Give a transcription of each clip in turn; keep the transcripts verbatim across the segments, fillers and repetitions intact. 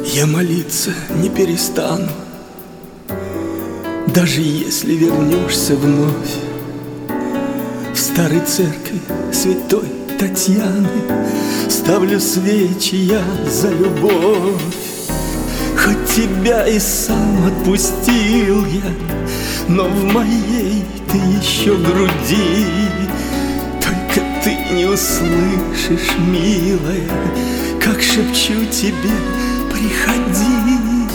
Я молиться не перестану, даже если вернешься вновь в старой церкви святой Татьяны. Ставлю свечи я за любовь, хоть тебя и сам отпустил я, но в моей ты еще груди. Только ты не услышишь, милая, как шепчу тебе: приходи.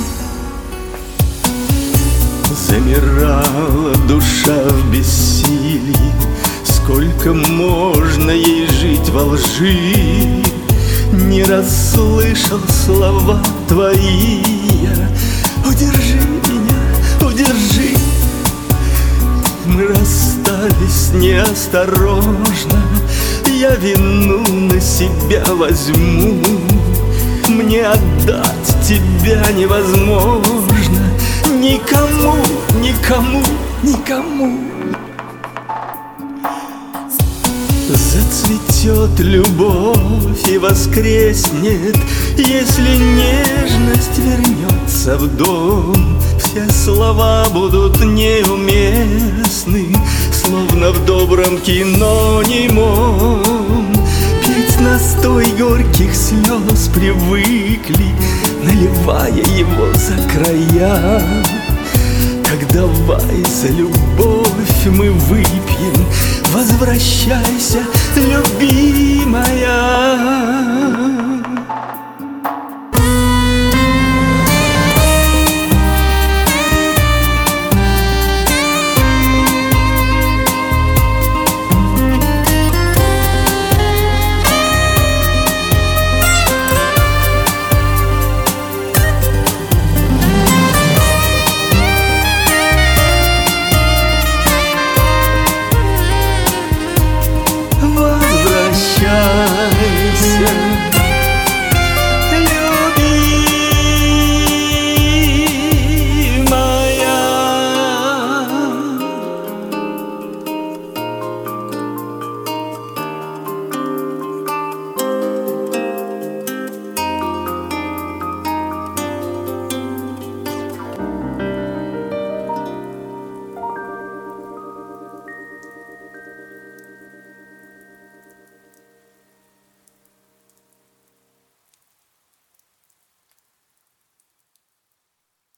Замирала душа в бессилии, сколько можно ей жить во лжи. Не расслышал слова твои я. Удержи меня, удержи. Мы расстались неосторожно, я вину на себя возьму. Мне отдать тебя невозможно никому, никому, никому. Зацветет любовь и воскреснет, если нежность вернется в дом. Все слова будут неуместны, словно в добром кино немом. Пить настой горьких слез привыкли, наливая его за края. Так давай за любовь мы выпьем, возвращайся, любимая.